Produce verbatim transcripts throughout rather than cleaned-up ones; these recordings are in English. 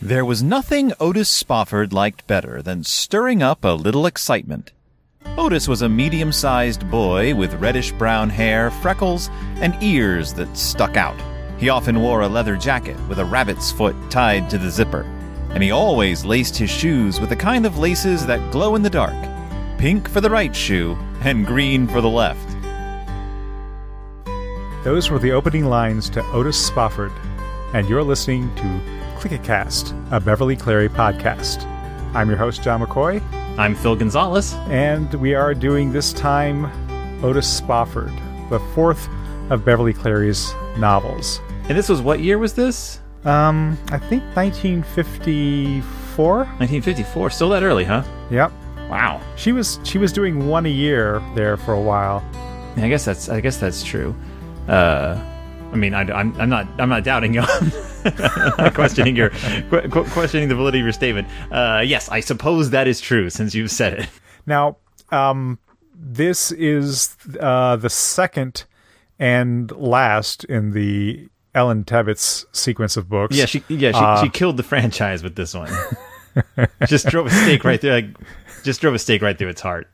There was nothing Otis Spofford liked better than stirring up a little excitement. Otis was a medium-sized boy with reddish-brown hair, freckles, and ears that stuck out. He often wore a leather jacket with a rabbit's foot tied to the zipper, and he always laced his shoes with the kind of laces that glow in the dark, pink for the right shoe and green for the left. Those were the opening lines to Otis Spofford, and you're listening to Click-A-Cast, a Beverly Cleary podcast. I'm your host, John McCoy. I'm Phil Gonzalez. And we are doing this time Otis Spofford, the fourth of Beverly Cleary's novels. And this was, what year was this? Um, I think nineteen fifty-four? nineteen fifty-four, still that early, huh? Yep. Wow. She was she was doing one a year there for a while. I guess that's I guess that's true. Uh, I mean, I, I'm I'm not I'm not doubting you. I'm not questioning your qu- questioning the validity of your statement. Uh, yes, I suppose that is true since you've said it. Now, um, this is uh, the second and last in the Ellen Tebbitts sequence of books. Yeah, she yeah she uh, she killed the franchise with this one. Just drove a stake right through. Like, just drove a stake right through its heart.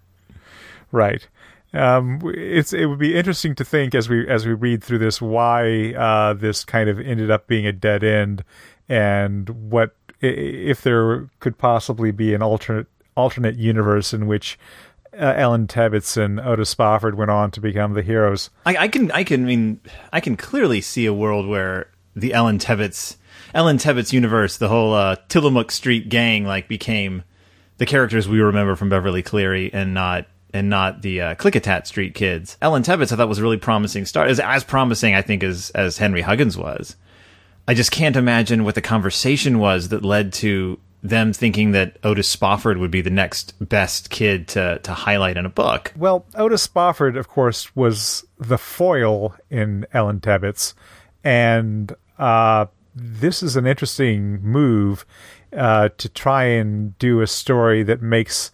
Right. Um, it's it would be interesting to think as we as we read through this why uh, this kind of ended up being a dead end, and what if there could possibly be an alternate alternate universe in which uh, Ellen Tebbitts and Otis Spofford went on to become the heroes. I, I can I can I mean I can clearly see a world where the Ellen Tebbitts Ellen Tebbitts universe, the whole uh, Tillamook Street gang, like became the characters we remember from Beverly Cleary, and not. and not the uh, Klickitat Street kids. Ellen Tebbitts, I thought, was a really promising start. As, as promising, I think, as, as Henry Huggins was. I just can't imagine what the conversation was that led to them thinking that Otis Spofford would be the next best kid to, to highlight in a book. Well, Otis Spofford, of course, was the foil in Ellen Tebbitts, and uh, this is an interesting move uh, to try and do a story that makes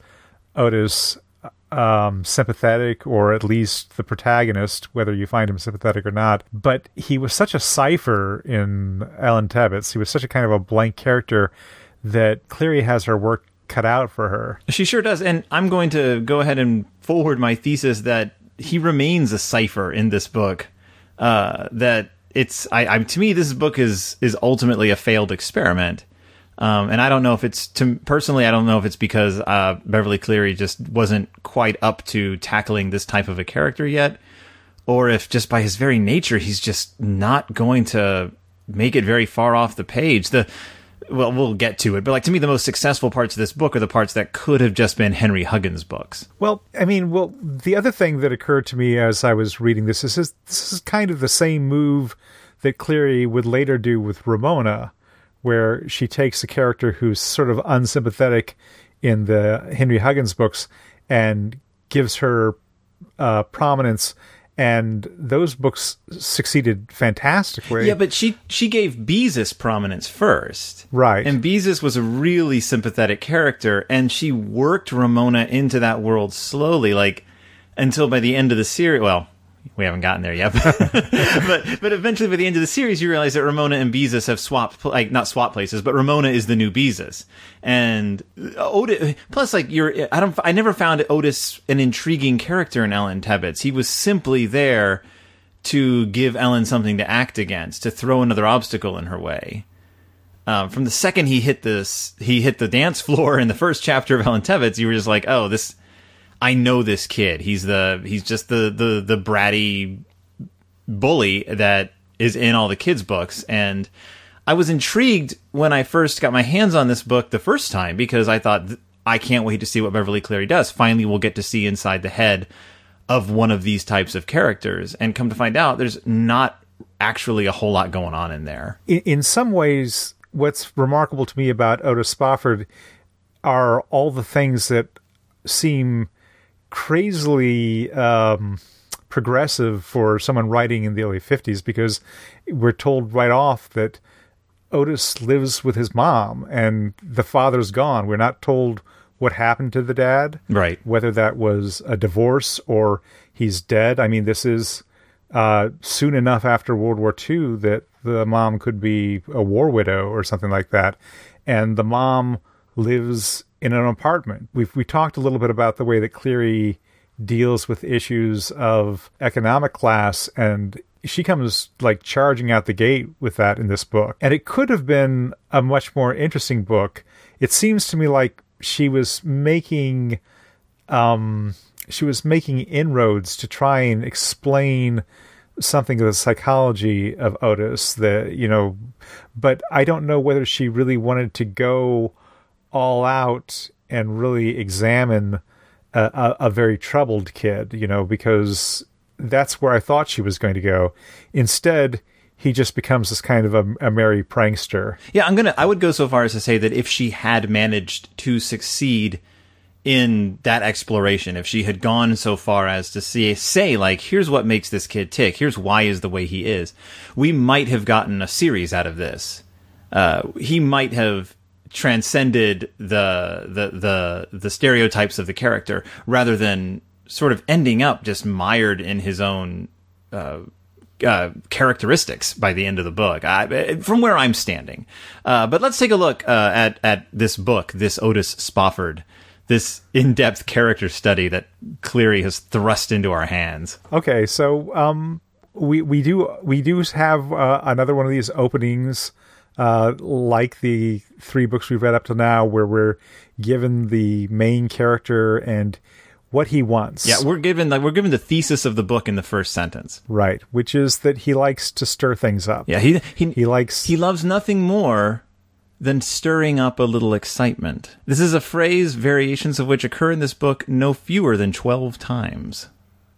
Otis Um, sympathetic, or at least the protagonist, whether you find him sympathetic or not. But he was such a cipher in Ellen Tebbitts. He was such a kind of a blank character that Cleary has her work cut out for her. She sure does. And I'm going to go ahead and forward my thesis that he remains a cipher in this book. Uh, that it's, I, I, to me, this book is is ultimately a failed experiment. Um, and I don't know if it's, to, personally, I don't know if it's because uh, Beverly Cleary just wasn't quite up to tackling this type of a character yet, or if just by his very nature, he's just not going to make it very far off the page. The well, we'll get to it, but like to me, the most successful parts of this book are the parts that could have just been Henry Huggins books. Well, I mean, well, the other thing that occurred to me as I was reading this is this, this is kind of the same move that Cleary would later do with Ramona, where she takes a character who's sort of unsympathetic in the Henry Huggins books and gives her uh, prominence, and those books succeeded fantastically. Yeah, but she she gave Beezus prominence first. Right. And Beezus was a really sympathetic character, and she worked Ramona into that world slowly, like, until by the end of the series, well, we haven't gotten there yet, but but eventually by the end of the series, you realize that Ramona and Beezus have swapped, like not swapped places, but Ramona is the new Beezus, and Otis. Plus, like you're, I don't, I never found Otis an intriguing character in Ellen Tebbitts. He was simply there to give Ellen something to act against, to throw another obstacle in her way. Um, from the second he hit this, he hit the dance floor in the first chapter of Ellen Tebbitts, you were just like, oh, this. I know this kid. He's the he's just the, the, the bratty bully that is in all the kids' books. And I was intrigued when I first got my hands on this book the first time, because I thought, I can't wait to see what Beverly Cleary does. Finally, we'll get to see inside the head of one of these types of characters. And come to find out, there's not actually a whole lot going on in there. In, in some ways, what's remarkable to me about Otis Spofford are all the things that seem crazily um, progressive for someone writing in the early fifties, because we're told right off that Otis lives with his mom and the father's gone. We're not told what happened to the dad, right? Whether that was a divorce or he's dead. I mean, this is uh, soon enough after World War Two that the mom could be a war widow or something like that. and the mom lives in an apartment. We've we talked a little bit about the way that Cleary deals with issues of economic class, and she comes like charging out the gate with that in this book. And it could have been a much more interesting book. It seems to me like she was making um she was making inroads to try and explain something of the psychology of Otis, the you know, but I don't know whether she really wanted to go all out and really examine a, a, a very troubled kid, you know, because that's where I thought she was going to go. Instead, he just becomes this kind of a, a merry prankster. Yeah, I'm gonna. I would go so far as to say that if she had managed to succeed in that exploration, if she had gone so far as to see, say, like, here's what makes this kid tick, here's why is the way he is, we might have gotten a series out of this. Uh, he might have transcended the the the the stereotypes of the character rather than sort of ending up just mired in his own uh, uh, characteristics by the end of the book. I, from where I'm standing, uh, but let's take a look uh, at at this book, this Otis Spofford, this in-depth character study that Cleary has thrust into our hands. Okay, so um, we we do we do have uh, another one of these openings. Uh, like the three books we've read up to now, where we're given the main character and what he wants. Yeah, we're given like we're given the thesis of the book in the first sentence, right? Which is that he likes to stir things up. Yeah, he he he likes he loves nothing more than stirring up a little excitement. This is a phrase, variations of which occur in this book no fewer than twelve times.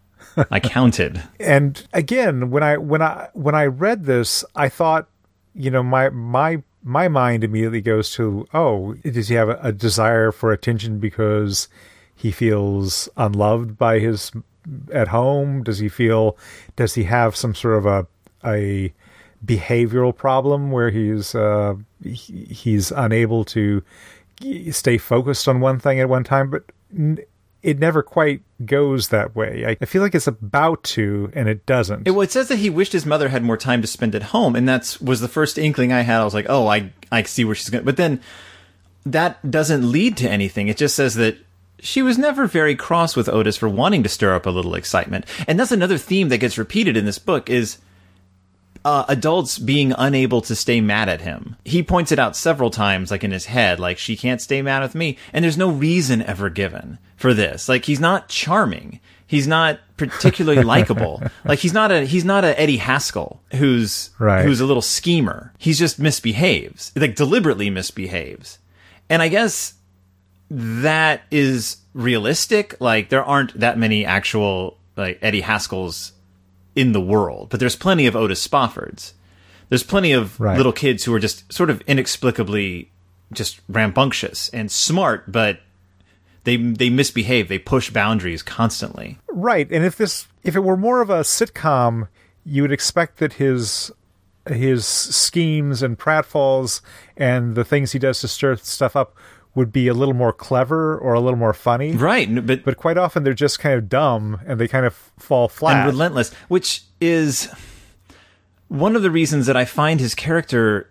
I counted. And again, when I when I when I read this, I thought, you know, my my my mind immediately goes to, oh, does he have a, a desire for attention because he feels unloved by his at home? Does he feel, does he have some sort of a a behavioral problem where he's uh, he, he's unable to stay focused on one thing at one time? But n- it never quite goes that way. I, I feel like it's about to, and it doesn't. It, well, it says that he wished his mother had more time to spend at home, and that's was the first inkling I had. I was like, oh, I I see where she's going. But then that doesn't lead to anything. It just says that she was never very cross with Otis for wanting to stir up a little excitement. And that's another theme that gets repeated in this book is uh, adults being unable to stay mad at him. He points it out several times, like in his head, like, she can't stay mad with me. And there's no reason ever given for this. Like, he's not charming. He's not particularly likable. Like, he's not a he's not a Eddie Haskell who's right. who's a little schemer. He's just misbehaves, like deliberately misbehaves. And I guess that is realistic. Like, there aren't that many actual like Eddie Haskells in the world, but there's plenty of Otis Spoffords. There's plenty of right. little kids who are just sort of inexplicably just rambunctious and smart, but They they misbehave. They push boundaries constantly. Right, and if this if it were more of a sitcom, you would expect that his his schemes and pratfalls and the things he does to stir stuff up would be a little more clever or a little more funny. Right, but but quite often they're just kind of dumb and they kind of fall flat and relentless, which is one of the reasons that I find his character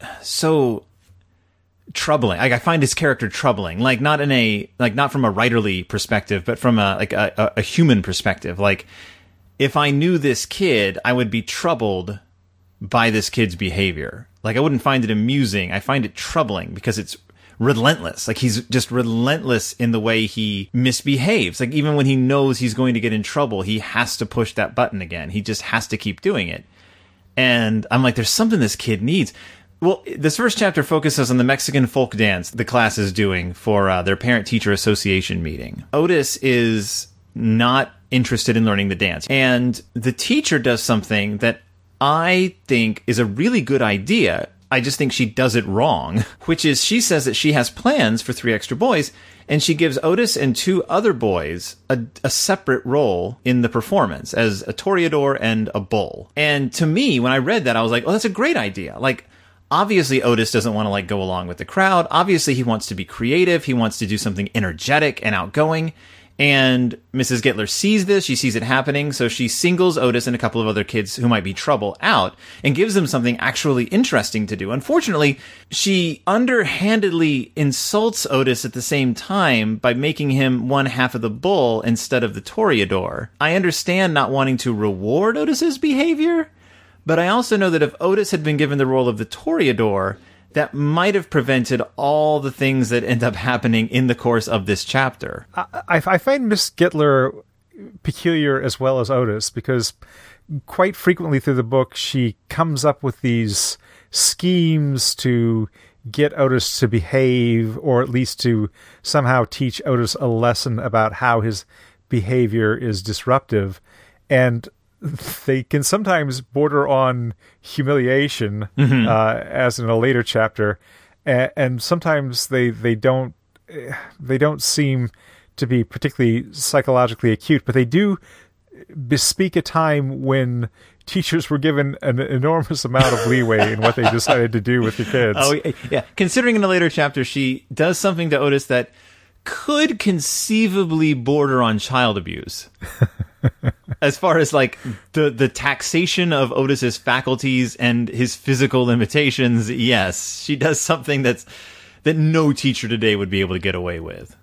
so troubling. Like, I find his character troubling, like not in a like not from a writerly perspective, but from a like a, a human perspective. Like, if I knew this kid, I would be troubled by this kid's behavior. Like, I wouldn't find it amusing. I find it troubling because it's relentless. Like, he's just relentless in the way he misbehaves. Like, even when he knows he's going to get in trouble, he has to push that button again. He just has to keep doing it. And I'm like, there's something this kid needs. Well, this first chapter focuses on the Mexican folk dance the class is doing for uh, their parent-teacher association meeting. Otis is not interested in learning the dance, and the teacher does something that I think is a really good idea. I just think she does it wrong, which is she says that she has plans for three extra boys, and she gives Otis and two other boys a, a separate role in the performance as a toreador and a bull. And to me, when I read that, I was like, oh, that's a great idea. Like, obviously, Otis doesn't want to like go along with the crowd. Obviously, he wants to be creative. He wants to do something energetic and outgoing. And Missus Gittler sees this, she sees it happening, so she singles Otis and a couple of other kids who might be trouble out and gives them something actually interesting to do. Unfortunately, she underhandedly insults Otis at the same time by making him one half of the bull instead of the Toreador. I understand not wanting to reward Otis's behavior, but I also know that if Otis had been given the role of the Toreador, that might have prevented all the things that end up happening in the course of this chapter. I, I, I find Miss Gittler peculiar as well as Otis, because quite frequently through the book she comes up with these schemes to get Otis to behave, or at least to somehow teach Otis a lesson about how his behavior is disruptive. And they can sometimes border on humiliation, mm-hmm. uh, as in a later chapter, and, and sometimes they they don't they don't seem to be particularly psychologically acute, but they do bespeak a time when teachers were given an enormous amount of leeway in what they decided to do with the kids. Oh yeah, considering in a later chapter she does something to Otis that could conceivably border on child abuse. As far as like the the taxation of Otis's faculties and his physical limitations, yes, she does something that's that no teacher today would be able to get away with.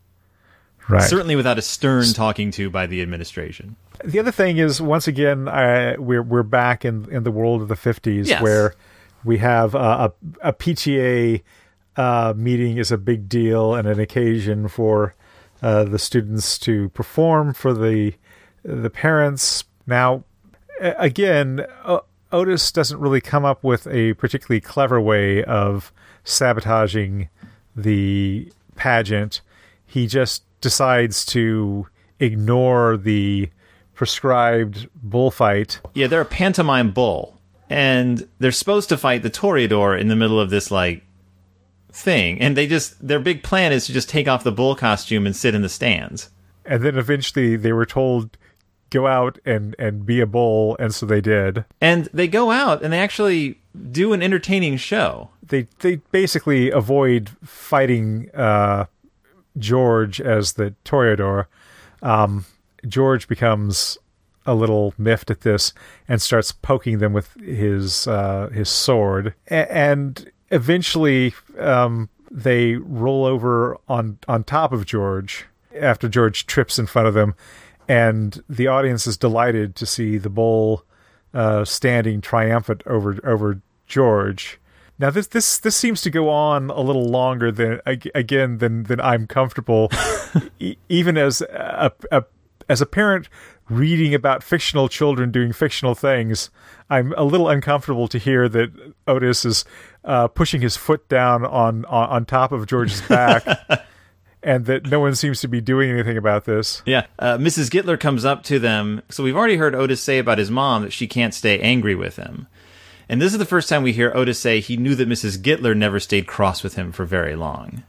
Right. Certainly without a stern talking to by the administration. The other thing is, once again, uh, we're we're back in in the world of the fifties, yes. where we have uh, a a P T A uh, meeting is a big deal and an occasion for uh, the students to perform for the the parents. Now, again, o- Otis doesn't really come up with a particularly clever way of sabotaging the pageant. He just decides to ignore the prescribed bullfight. Yeah, they're a pantomime bull, and they're supposed to fight the Toreador in the middle of this, like, thing. And they just, their big plan is to just take off the bull costume and sit in the stands. And then eventually they were told, go out and, and be a bull, and so they did. And they go out, and they actually do an entertaining show. They they basically avoid fighting uh, George as the Toreador. Um, George becomes a little miffed at this and starts poking them with his uh, his sword. A- and eventually um, they roll over on, on top of George after George trips in front of them. And the audience is delighted to see the bull uh, standing triumphant over over George. Now this this this seems to go on a little longer than again than than I'm comfortable, e- even as a, a as a parent reading about fictional children doing fictional things. I'm a little uncomfortable to hear that Otis is uh, pushing his foot down on, on on top of George's back. And that no one seems to be doing anything about this. Yeah. Uh, Missus Gittler comes up to them. So we've already heard Otis say about his mom that she can't stay angry with him. And this is the first time we hear Otis say he knew that Missus Gittler never stayed cross with him for very long.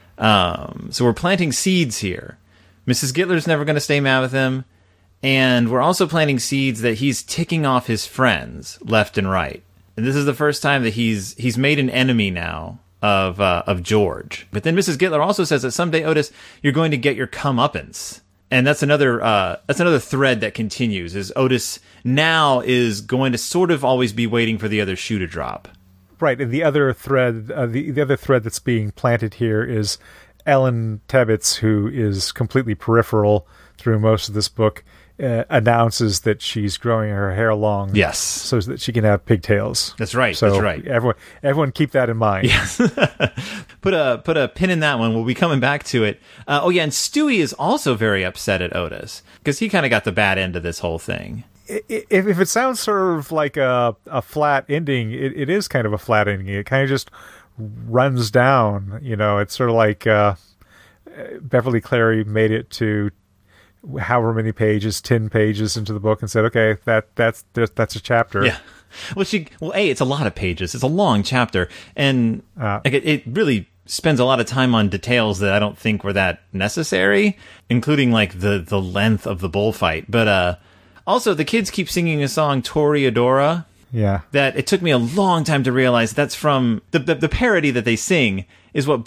Um, so we're planting seeds here. Missus Gittler's never going to stay mad with him. And we're also planting seeds that he's ticking off his friends left and right. And this is the first time that he's he's made an enemy now of uh, of George. But then Missus Gittler also says that someday, Otis, you're going to get your comeuppance. And that's another uh, that's another thread that continues, is Otis now is going to sort of always be waiting for the other shoe to drop. Right, and the other thread, uh, the, the other thread that's being planted here is Ellen Tebbitts, who is completely peripheral through most of this book, uh, announces that she's growing her hair long. Yes. So that she can have pigtails. That's right, so that's right. Everyone, everyone keep that in mind. Yes. put a put a pin in that one. We'll be coming back to it. Uh, oh, yeah, and Stewie is also very upset at Otis, because he kind of got the bad end of this whole thing. If, if it sounds sort of like a, a flat ending, it, it is kind of a flat ending. It kind of just runs down. You know, it's sort of like uh, Beverly Cleary made it to however many pages, ten pages into the book, and said, "Okay, that that's that's a chapter." Yeah. Well, she well, a it's a lot of pages. It's a long chapter, and uh, like, it, it really spends a lot of time on details that I don't think were that necessary, including like the the length of the bullfight. But uh, also, the kids keep singing a song, Toreadora. Yeah. That it took me a long time to realize that's from the, the the parody that they sing is what Bart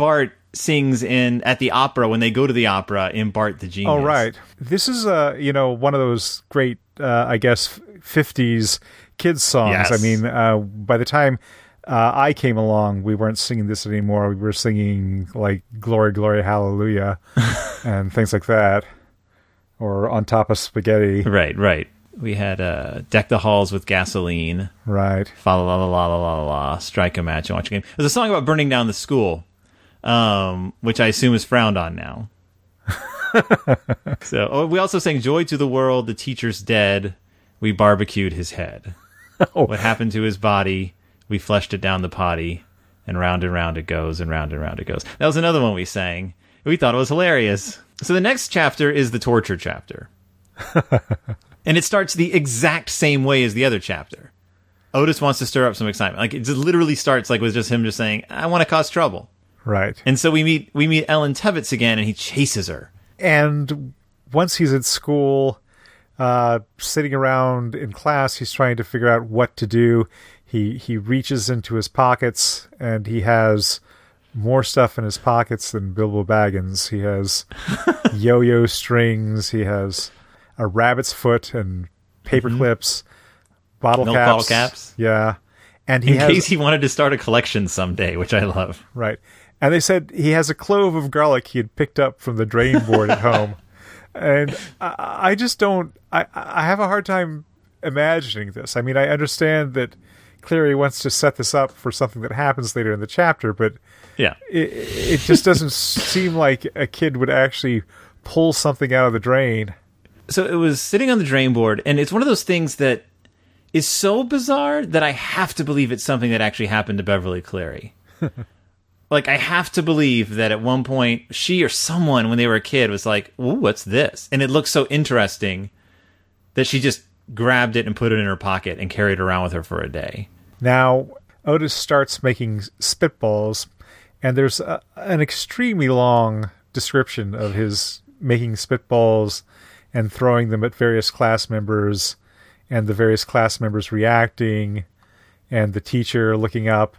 sings in at the opera when they go to the opera in Bart the Genius. Oh, right. This is, uh, you know, one of those great, uh, I guess, fifties kids songs. Yes. I mean, uh, by the time uh, I came along, we weren't singing this anymore. We were singing, like, Glory, Glory, Hallelujah, and things like that. Or On Top of Spaghetti. Right, right. We had uh, Deck the Halls with Gasoline. Right. Fa la la la la la la la. Strike a match and watch a game. There's a song about burning down the school, um, which I assume is frowned on now. So oh, we also sang Joy to the World, the teacher's dead. We barbecued his head. Oh. What happened to his body? We fleshed it down the potty, and round and round it goes, and round and round it goes. That was another one we sang. We thought it was hilarious. So the next chapter is the torture chapter. And it starts the exact same way as the other chapter. Otis wants to stir up some excitement. Like, it just literally starts like with just him just saying, I want to cause trouble. Right. And so we meet we meet Ellen Tebbitts again, and he chases her. And once he's at school, uh, sitting around in class, he's trying to figure out what to do. He he reaches into his pockets, and he has more stuff in his pockets than Bilbo Baggins. He has yo-yo strings. He has a rabbit's foot and paper mm-hmm. clips, bottle Milk caps. bottle caps. Yeah. And he in has, case he wanted to start a collection someday, which I love. Right. And they said he has a clove of garlic he had picked up from the drain board at home. And I, I just don't... I, I have a hard time imagining this. I mean, I understand that Cleary wants to set this up for something that happens later in the chapter, but yeah, it, it just doesn't seem like a kid would actually pull something out of the drain. So it was sitting on the drain board, and it's one of those things that is so bizarre that I have to believe it's something that actually happened to Beverly Cleary. Like, I have to believe that at one point, she or someone, when they were a kid, was like, ooh, what's this? And it looks so interesting that she just grabbed it and put it in her pocket and carried it around with her for a day. Now, Otis starts making spitballs, and there's a, an extremely long description of his making spitballs and throwing them at various class members, and the various class members reacting, and the teacher looking up.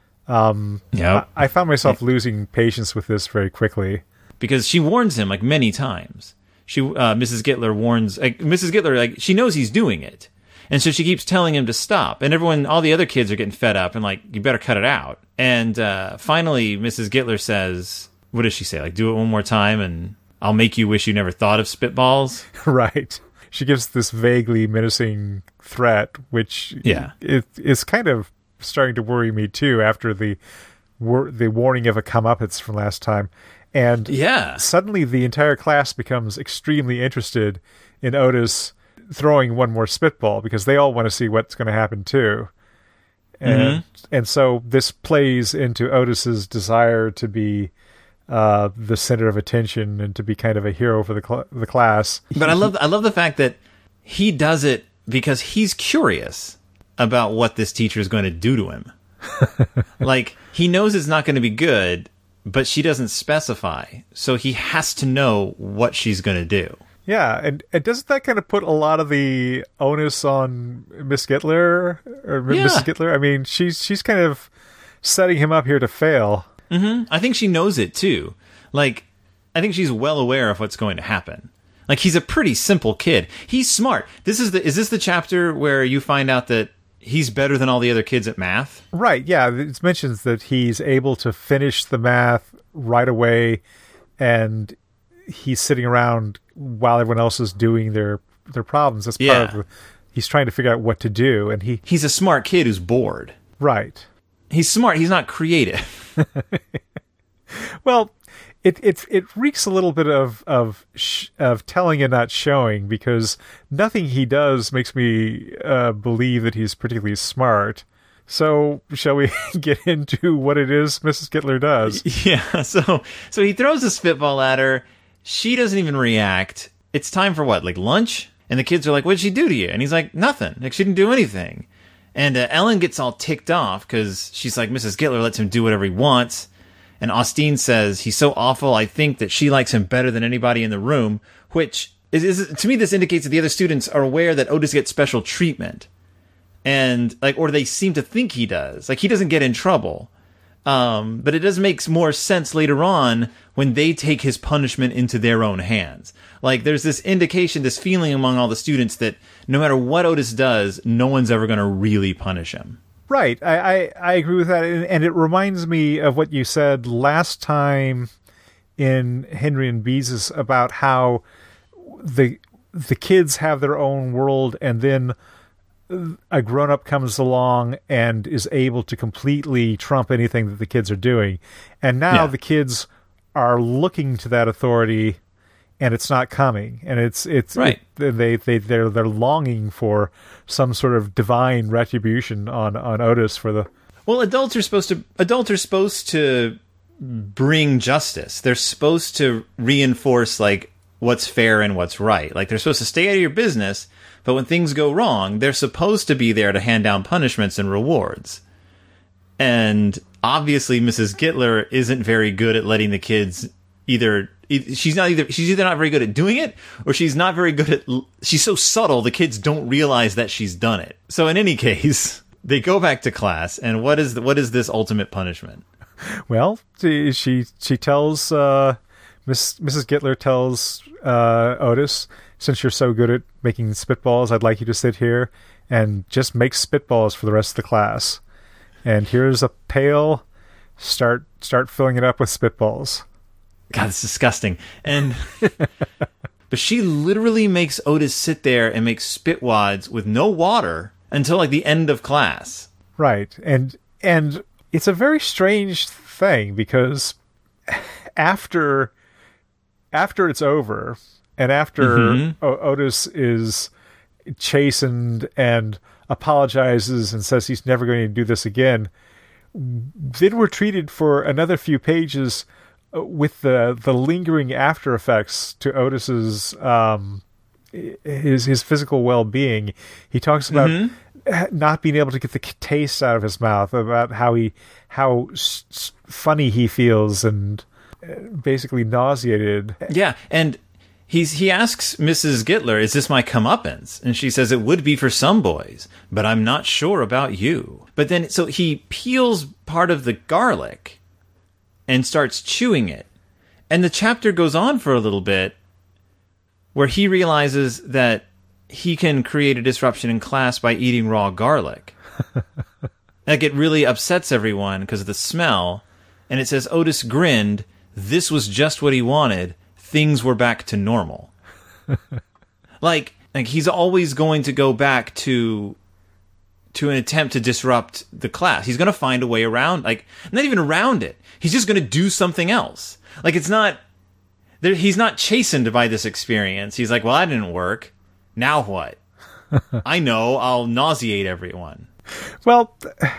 Um, yep. I, I found myself losing patience with this very quickly. Because she warns him, like, many times. She, uh, Missus Gittler warns... Like, Missus Gittler, like, she knows he's doing it. And so she keeps telling him to stop. And everyone, all the other kids are getting fed up and like, you better cut it out. And uh, finally, Missus Gittler says, what does she say? Like, do it one more time and I'll make you wish you never thought of spitballs. Right. She gives this vaguely menacing threat, which yeah. it, is kind of starting to worry me too after the wor- the warning of a comeuppance from last time. And yeah. suddenly the entire class becomes extremely interested in Otis throwing one more spitball because they all want to see what's going to happen too. And mm-hmm. and so this plays into Otis's desire to be uh, the center of attention and to be kind of a hero for the cl- the class. But I love I love the fact that he does it because he's curious about what this teacher is going to do to him. Like, he knows it's not going to be good, but she doesn't specify, so he has to know what she's going to do. Yeah, and, and doesn't that kind of put a lot of the onus on Miss Gittler or yeah. Missus Gittler? I mean, she's she's kind of setting him up here to fail. Mm-hmm. I think she knows it too. Like, I think she's well aware of what's going to happen. Like, he's a pretty simple kid. He's smart. This is the is this the chapter where you find out that he's better than all the other kids at math? Right. Yeah, it mentions that he's able to finish the math right away, and he's sitting around while everyone else is doing their their problems. That's part yeah. of the, he's trying to figure out what to do, and he he's a smart kid who's bored. Right. He's smart. He's not creative. Well, it it it reeks a little bit of of sh- of telling and not showing, because nothing he does makes me uh, believe that he's particularly smart. So, shall we get into what it is Missus Gittler does? Yeah. So so he throws a spitball at her. She doesn't even react. It's time for what, like lunch? And the kids are like, what did she do to you? And he's like, nothing. Like, she didn't do anything. And uh, Ellen gets all ticked off because she's like, Missus Gittler lets him do whatever he wants. And Austin says, he's so awful, I think that she likes him better than anybody in the room, which is, is to me, this indicates that the other students are aware that Otis gets special treatment. And like, or they seem to think he does. Like, he doesn't get in trouble. Um, but it does make more sense later on when they take his punishment into their own hands. Like, there's this indication, this feeling among all the students that no matter what Otis does, no one's ever going to really punish him. Right. I, I, I agree with that. And, and it reminds me of what you said last time in Henry and Beezus about how the the kids have their own world, and then a grown-up comes along and is able to completely trump anything that the kids are doing. And now Yeah. the kids are looking to that authority, and it's not coming. And it's it's Right. it, they they they're they're longing for some sort of divine retribution on on Otis for the Well, adults are supposed to adults are supposed to bring justice. They're supposed to reinforce like what's fair and what's right. Like, they're supposed to stay out of your business, but when things go wrong, they're supposed to be there to hand down punishments and rewards. And obviously Missus Gittler isn't very good at letting the kids either e- she's not either she's either not very good at doing it, or she's not very good at she's so subtle the kids don't realize that she's done it. So in any case, they go back to class, and what is the, what is this ultimate punishment? Well, she she, she tells uh, Miss Missus Gittler tells uh, Otis, since you're so good at making spitballs, I'd like you to sit here and just make spitballs for the rest of the class. And here's a pail. Start start filling it up with spitballs. God, it's disgusting. And but she literally makes Otis sit there and make spitwads with no water until like the end of class. Right. And and it's a very strange thing, because after after it's over, and after Mm-hmm. o- Otis is chastened and apologizes and says he's never going to do this again, then we're treated for another few pages uh, with the the lingering after effects to Otis's um his his physical well-being. He talks about Mm-hmm. not being able to get the taste out of his mouth, about how he how s- s- funny he feels, and uh, basically nauseated. Yeah, and he's he asks Missus Gittler, "Is this my comeuppance?" And she says, "It would be for some boys, but I'm not sure about you." But then, so he peels part of the garlic and starts chewing it, and the chapter goes on for a little bit, where he realizes that he can create a disruption in class by eating raw garlic. Like, it really upsets everyone because of the smell. And it says, Otis grinned. This was just what he wanted. Things were back to normal. like, like he's always going to go back to to an attempt to disrupt the class. He's going to find a way around, like, not even around it. He's just going to do something else. Like, it's not, there, he's not chastened by this experience. He's like, well, that didn't work. Now what? I know, I'll nauseate everyone. Well,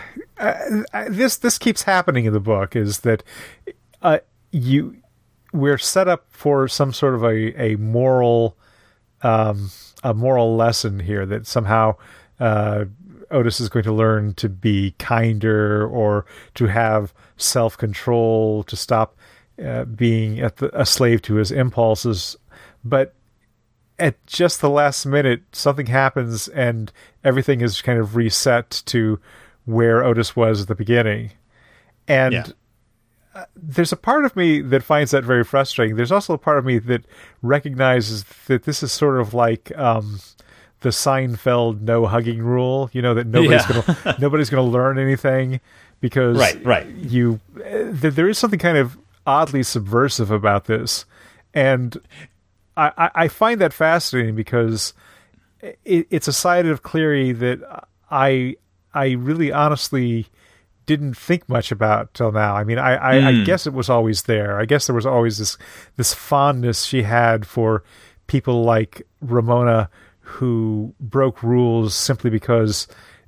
uh, this this keeps happening in the book, is that uh, you we're set up for some sort of a a moral um, a moral lesson here, that somehow uh, Otis is going to learn to be kinder, or to have self-control, to stop uh, being at the, a slave to his impulses. But at just the last minute, something happens and everything is kind of reset to where Otis was at the beginning. And Yeah. uh, there's a part of me that finds that very frustrating. There's also a part of me that recognizes that this is sort of like um, the Seinfeld no hugging rule, you know, that nobody's Yeah. going nobody's going to learn anything because Right, right. you uh, th- there is something kind of oddly subversive about this. And I, I find that fascinating, because it, it's a side of Cleary that I I really honestly didn't think much about till now. I mean, I, I, Mm. I guess it was always there. I guess there was always this this fondness she had for people like Ramona, who broke rules simply because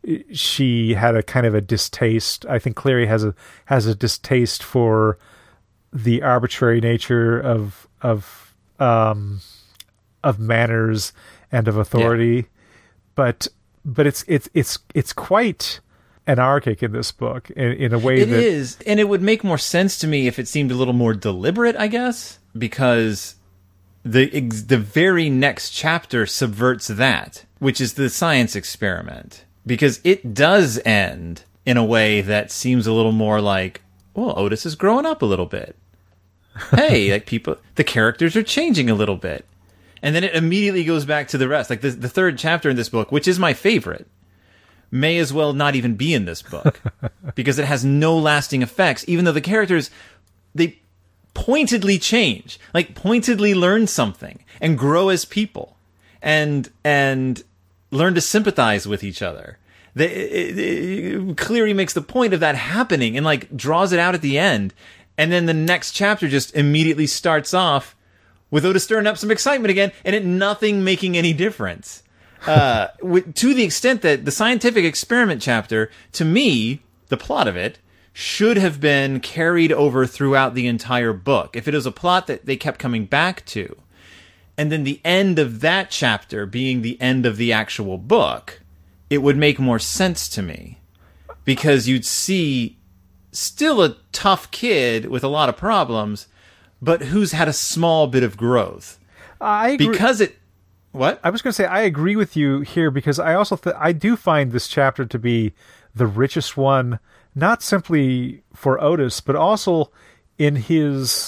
she had a kind of a distaste. I think Cleary has a has a distaste for the arbitrary nature of of um, of manners and of authority, yeah. but but it's it's it's it's quite anarchic in this book in, in a way it that it is, and it would make more sense to me if it seemed a little more deliberate, I guess, because the the very next chapter subverts that, which is the science experiment, because it does end in a way that seems a little more like, well, Otis is growing up a little bit. Hey, like people, the characters are changing a little bit. And then it immediately goes back to the rest. Like the, the third chapter in this book, which is my favorite, may as well not even be in this book because it has no lasting effects, even though the characters, they pointedly change, like pointedly learn something and grow as people and, and learn to sympathize with each other. They, it, it clearly makes the point of that happening and like draws it out at the end. And then the next chapter just immediately starts off with Otis stirring up some excitement again and it nothing making any difference. Uh, with, to the extent that the scientific experiment chapter, to me, the plot of it, should have been carried over throughout the entire book. If it was a plot that they kept coming back to. And then the end of that chapter being the end of the actual book, it would make more sense to me. Because you'd see still a tough kid with a lot of problems, but who's had a small bit of growth. I agree. Because it... What? I was going to say, I agree with you here because I also th- I do find this chapter to be the richest one, not simply for Otis, but also in his...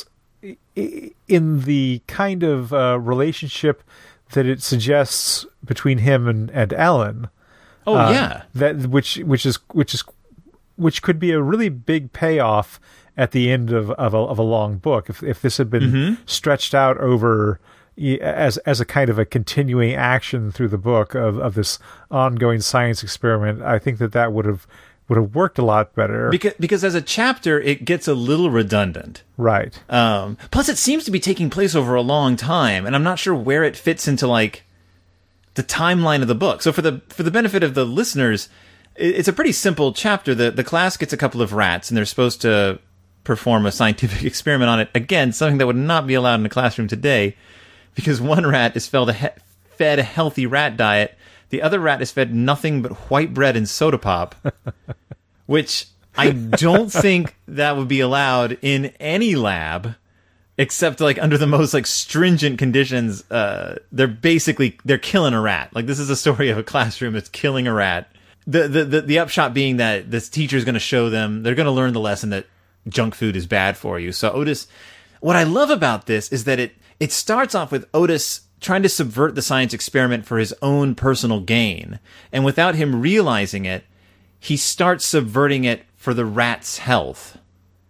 in the kind of uh, relationship that it suggests between him and, and Ellen. Oh uh, yeah, that which which is which is which could be a really big payoff at the end of of a, of a long book if if this had been mm-hmm. stretched out over as as a kind of a continuing action through the book of, of this ongoing science experiment. I think that that would have would have worked a lot better. Because because as a chapter, it gets a little redundant. Right. Um, plus, it seems to be taking place over a long time, and I'm not sure where it fits into like the timeline of the book. So for the for the benefit of the listeners, it's a pretty simple chapter. The the class gets a couple of rats, and they're supposed to perform a scientific experiment on it. Again, something that would not be allowed in a classroom today, because one rat is fed a, he- fed a healthy rat diet. The other rat is fed nothing but white bread and soda pop, which I don't think that would be allowed in any lab, except like under the most like stringent conditions. Uh, they're basically, they're killing a rat. Like this is a story of a classroom that's killing a rat. The, the, the, the upshot being that this teacher is going to show them, they're going to learn the lesson that junk food is bad for you. So Otis, what I love about this is that it, it starts off with Otis trying to subvert the science experiment for his own personal gain. And without him realizing it, he starts subverting it for the rat's health.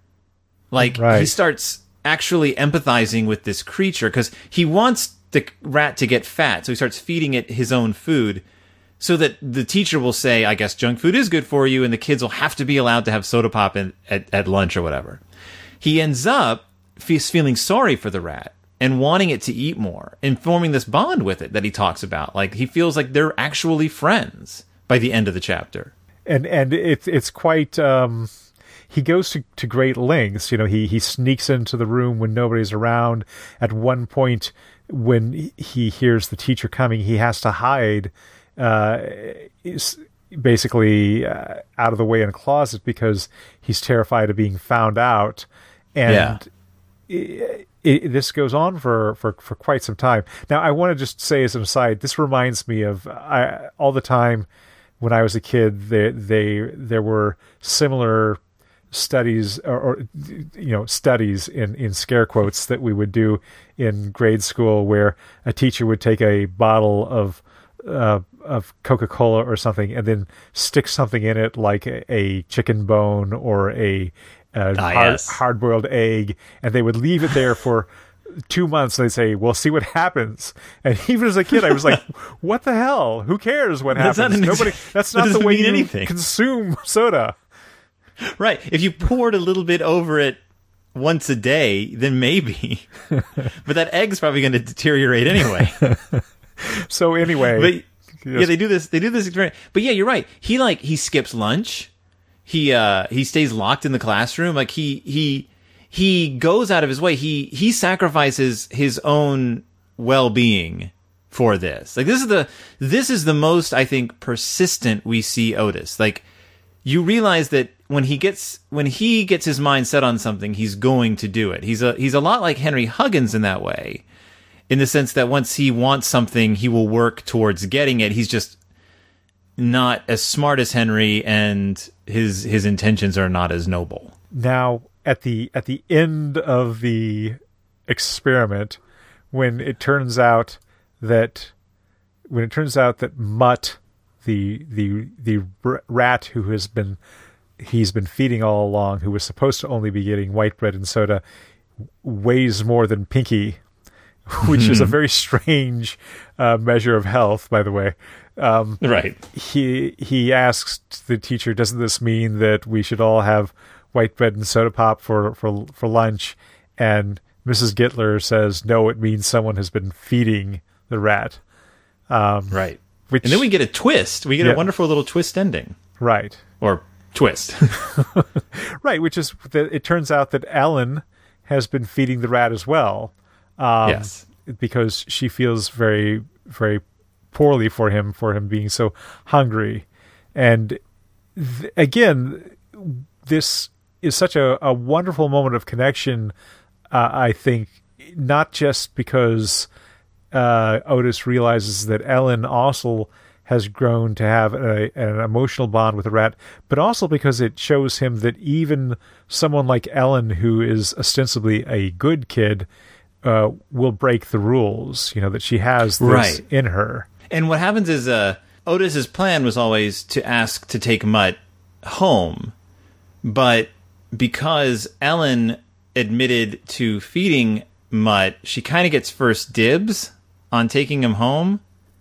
Like, right. He starts actually empathizing with this creature because he wants the rat to get fat. So he starts feeding it his own food so that the teacher will say, I guess junk food is good for you, and the kids will have to be allowed to have soda pop in, at, at lunch or whatever. He ends up fe- feeling sorry for the rat and wanting it to eat more, and forming this bond with it that he talks about. Like, he feels like they're actually friends by the end of the chapter. And and it's it's quite. Um, he goes to, to great lengths. You know, he he sneaks into the room when nobody's around. At one point, when he hears the teacher coming, he has to hide, uh, basically uh, out of the way in a closet because he's terrified of being found out. And yeah. it, it, this goes on for, for, for quite some time. Now, I want to just say as an aside, this reminds me of I, all the time when I was a kid, they, they there were similar studies or, or you know studies in, in scare quotes that we would do in grade school, where a teacher would take a bottle of uh, of Coca-Cola or something and then stick something in it like a, a chicken bone or a uh, ah, hard, yes. hard-boiled egg, and they would leave it there for two months. And they'd say, "Well, see what happens." And even as a kid, I was like, "What the hell? Who cares what That's happens? not an Nobody. ex- That's that not the doesn't way mean you anything. consume soda." Right. If you poured a little bit over it once a day, then maybe. But that egg's probably going to deteriorate anyway. So anyway, But yes. yeah, they do this. They do this experiment. But yeah, you're right. He like he skips lunch. He uh he stays locked in the classroom. Like he he he goes out of his way. He he sacrifices his own well-being for this. Like this is the this is the most, I think, persistent we see Otis. Like you realize that when he gets when he gets his mind set on something, he's going to do it. He's a he's a lot like Henry Huggins in that way, in the sense that once he wants something, he will work towards getting it. He's just not as smart as Henry, and his his intentions are not as noble. now at the at the end of the experiment, when it turns out that when it turns out that Mutt, the the the rat who has been he's been feeding all along, who was supposed to only be getting white bread and soda, weighs more than Pinky, which is a very strange uh, measure of health, by the way. Um, right. He he asks the teacher, "Doesn't this mean that we should all have white bread and soda pop for for for lunch?" And Missus Gittler says, "No, it means someone has been feeding the rat." Um, right. Which, and then we get a twist. We get yeah. a wonderful little twist ending. Right. Or twist. Right, which is that it turns out that Ellen has been feeding the rat as well. Um, yes. Because she feels very, very poorly for him, for him being so hungry. And th- again, this is such a, a wonderful moment of connection, uh, I think, not just because uh, Otis realizes that Ellen also has grown to have a, an emotional bond with the rat, but also because it shows him that even someone like Ellen, who is ostensibly a good kid, uh, will break the rules, you know, that she has this right. in her. And what happens is uh, Otis's plan was always to ask to take Mutt home, but because Ellen admitted to feeding Mutt, she kind of gets first dibs on taking him home.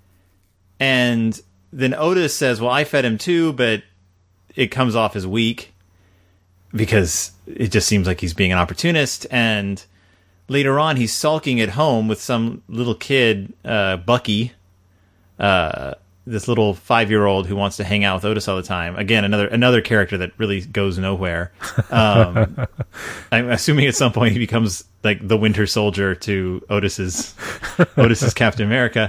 And then Otis says, well, I fed him too, but it comes off as weak because it just seems like he's being an opportunist. And later on, he's sulking at home with some little kid, uh, Bucky, uh, this little five-year-old who wants to hang out with Otis all the time. Again, another another character that really goes nowhere. Um, I'm assuming at some point he becomes like the Winter Soldier to Otis's Otis's Captain America.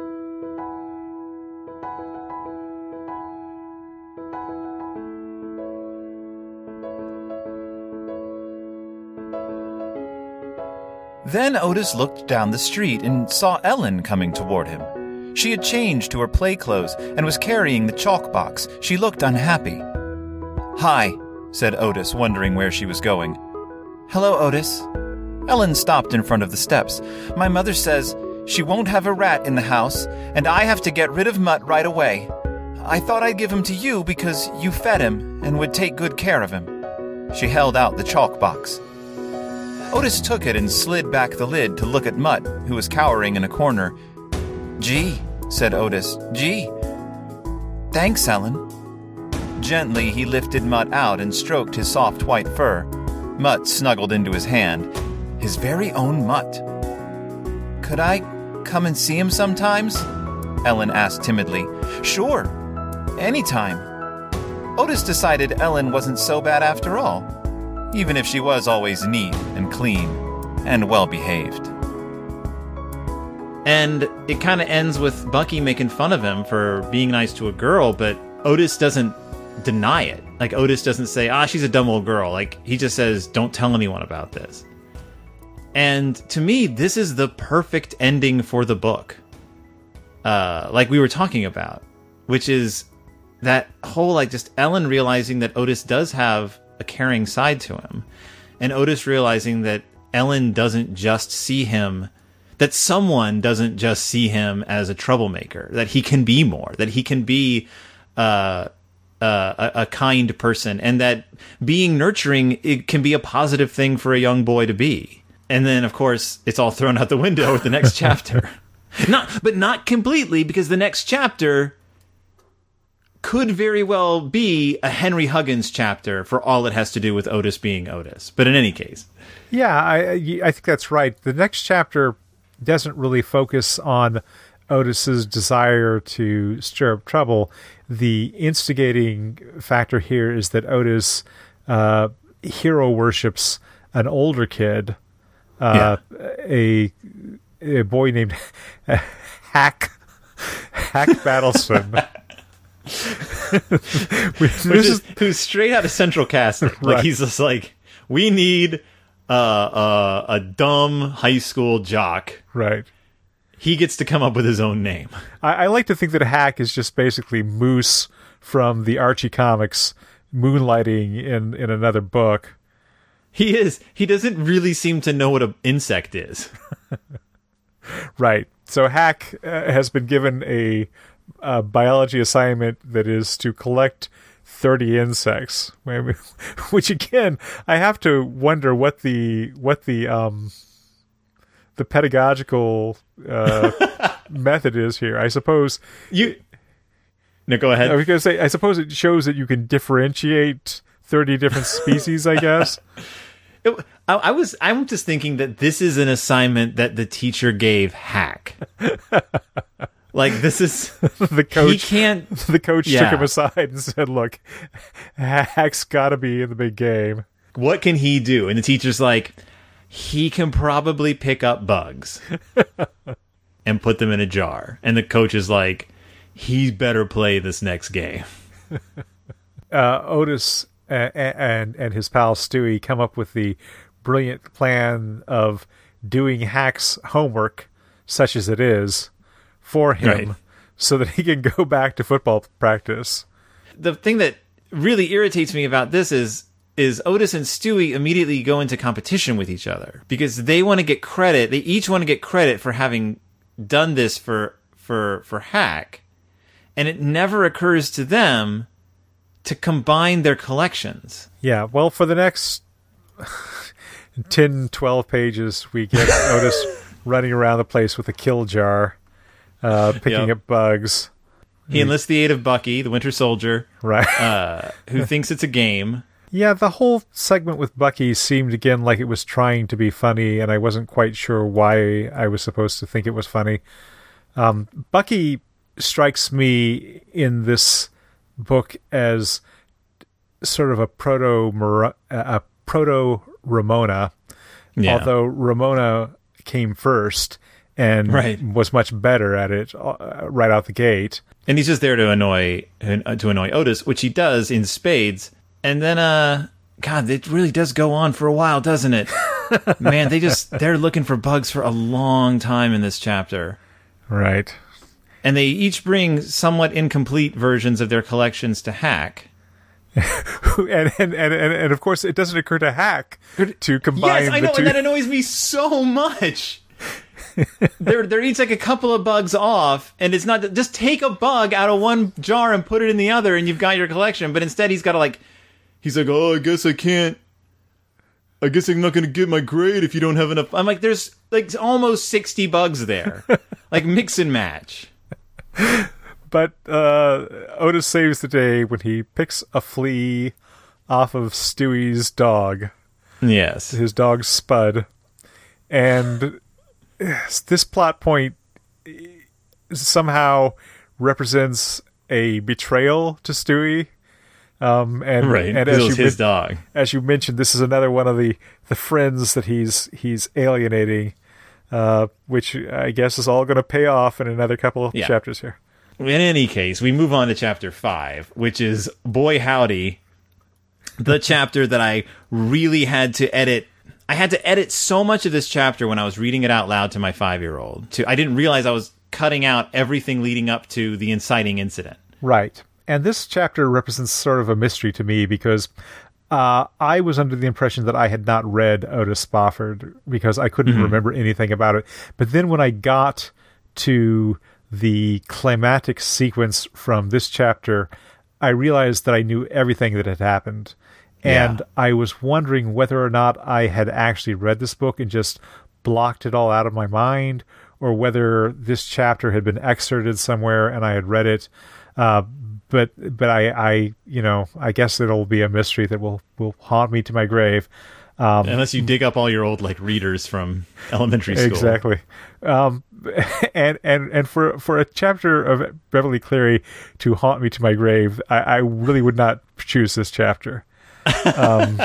Then Otis looked down the street and saw Ellen coming toward him. She had changed to her play clothes and was carrying the chalk box. She looked unhappy. "Hi," said Otis, wondering where she was going. "Hello, Otis." Ellen stopped in front of the steps. "My mother says she won't have a rat in the house, and I have to get rid of Mutt right away. I thought I'd give him to you because you fed him and would take good care of him." She held out the chalk box. Otis took it and slid back the lid to look at Mutt, who was cowering in a corner. "Gee," said Otis. "Gee." "Thanks, Ellen." Gently, he lifted Mutt out and stroked his soft white fur. Mutt snuggled into his hand. His very own Mutt. "Could I come and see him sometimes?" Ellen asked timidly. "Sure. Anytime." Otis decided Ellen wasn't so bad after all, even if she was always neat and clean and well-behaved. And it kind of ends with Bucky making fun of him for being nice to a girl, but Otis doesn't deny it. Like, Otis doesn't say, ah, she's a dumb old girl. Like, he just says, don't tell anyone about this. And to me, this is the perfect ending for the book. Uh, like we were talking about, which is that whole, like, just Ellen realizing that Otis does have a caring side to him, and Otis realizing that Ellen doesn't just see him, that someone doesn't just see him as a troublemaker, that he can be more, that he can be uh, uh, a, a kind person, and that being nurturing, it can be a positive thing for a young boy to be. And then, of course, it's all thrown out the window with the next chapter. Not, but not completely, because the next chapter could very well be a Henry Huggins chapter for all it has to do with Otis being Otis. But in any case. Yeah, I I think that's right. The next chapter doesn't really focus on Otis's desire to stir up trouble. The instigating factor here is that Otis uh, hero worships an older kid, uh, yeah. a a boy named Hack Hack Battleson. Which is, who's straight out of Central Casting. Like, right. He's just like, we need uh, uh, a dumb high school jock. Right. He gets to come up with his own name. I, I like to think that Hack is just basically Moose from the Archie comics moonlighting in, in another book. He is. He doesn't really seem to know what an insect is. Right. So Hack uh, has been given a, a biology assignment that is to collect thirty insects. Which again, I have to wonder what the what the um the pedagogical uh, method is here. I suppose you. No, go ahead. I was going to say, I suppose it shows that you can differentiate thirty different species, I guess. It, I, I was I'm just thinking that this is an assignment that the teacher gave Hack. Like, this is... the coach, he can't... The coach yeah. took him aside and said, look, Hack's got to be in the big game. What can he do? And the teacher's like, he can probably pick up bugs and put them in a jar. And the coach is like, he better play this next game. Uh, Otis and, and and his pal Stewie come up with the brilliant plan of doing Hack's homework, such as it is, for him, right, so that he can go back to football practice. The thing that really irritates me about this is is Otis and Stewie immediately go into competition with each other because they want to get credit. They each want to get credit for having done this for for for Hack. And it never occurs to them to combine their collections. Yeah, well, for the next ten, twelve pages, we get Otis running around the place with a kill jar, uh, picking yep. up bugs. He enlists the aid of Bucky, the Winter Soldier, right? uh, who thinks it's a game. Yeah, the whole segment with Bucky seemed, again, like it was trying to be funny, and I wasn't quite sure why I was supposed to think it was funny. Um, Bucky strikes me in this book as sort of a proto a proto Ramona, yeah. although Ramona came first and right. was much better at it uh, right out the gate. And he's just there to annoy to annoy Otis, which he does in spades. And then, uh, God, it really does go on for a while, doesn't it? Man, they just they're looking for bugs for a long time in this chapter, right? And they each bring somewhat incomplete versions of their collections to Hack. and, and, and, and of course, it doesn't occur to Hack to combine yes, I the know, two. And that annoys me so much. there, there each like a couple of bugs off, and it's not... Just take a bug out of one jar and put it in the other, and you've got your collection. But instead, he's got to like... He's like, oh, I guess I can't... I guess I'm not going to get my grade if you don't have enough... I'm like, there's like almost sixty bugs there. Like, mix and match. But uh, Otis saves the day when he picks a flea off of Stewie's dog. Yes. His dog Spud. And this plot point somehow represents a betrayal to Stewie. Um, and, right, and as as you his men- dog. As you mentioned, this is another one of the, the friends that he's he's alienating. Uh, which I guess is all going to pay off in another couple of yeah. chapters here. In any case, we move on to chapter five, which is, boy howdy, the chapter that I really had to edit. I had to edit so much of this chapter when I was reading it out loud to my five-year-old. To, I didn't realize I was cutting out everything leading up to the inciting incident. Right. And this chapter represents sort of a mystery to me because... Uh, I was under the impression that I had not read Otis Spofford because I couldn't mm-hmm. remember anything about it. But then when I got to the climactic sequence from this chapter, I realized that I knew everything that had happened. And yeah. I was wondering whether or not I had actually read this book and just blocked it all out of my mind, or whether this chapter had been excerpted somewhere and I had read it. Uh, But but I, I you know I guess it'll be a mystery that will, will haunt me to my grave, um, unless you dig up all your old like readers from elementary school. Exactly, um, and and and for for a chapter of Beverly Cleary to haunt me to my grave, I, I really would not choose this chapter. Um,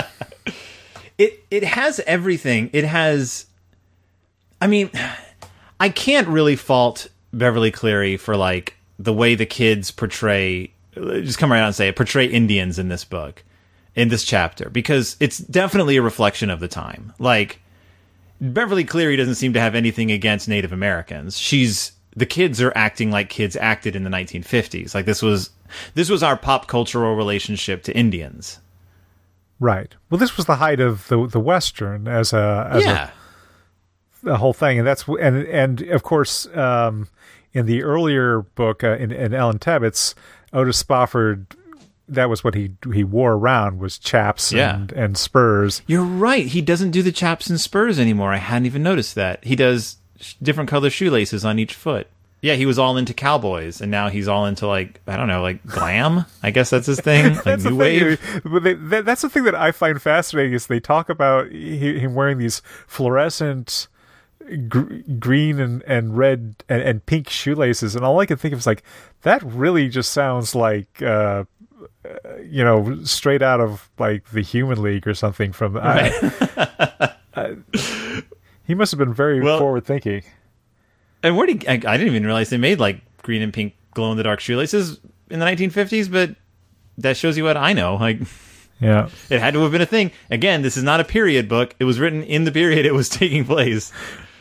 it it has everything. It has. I mean, I can't really fault Beverly Cleary for like the way the kids portray. Just come right out and say it. Portray Indians in this book, in this chapter, because it's definitely a reflection of the time. Like, Beverly Cleary doesn't seem to have anything against Native Americans. She's the kids are acting like kids acted in the nineteen fifties. Like this was this was our pop cultural relationship to Indians. Right. Well, this was the height of the the Western as a as yeah. a, a whole thing, and that's and and of course um, in the earlier book uh, in, in Ellen Tabbitt's, Otis Spofford, that was what he he wore around was chaps Yeah. and, and spurs. You're right. He doesn't do the chaps and spurs anymore. I hadn't even noticed that. He does sh- different color shoelaces on each foot. Yeah, he was all into cowboys, and now he's all into, like, I don't know, like glam? I guess that's his thing. Like That's the new thing. wave. But they, that, that's the thing that I find fascinating is they talk about he, him wearing these fluorescent gr- green and, and red and, and pink shoelaces, and all I can think of is like that really just sounds like uh, uh, you know straight out of like the Human League or something. From Right. I, I, he must have been very Well- forward thinking. And where did I, I didn't even realize they made, like, green and pink glow-in-the-dark shoelaces in the nineteen fifties, but that shows you what I know. Like, Yeah. it had to have been a thing. Again, this is not a period book. It was written in the period it was taking place.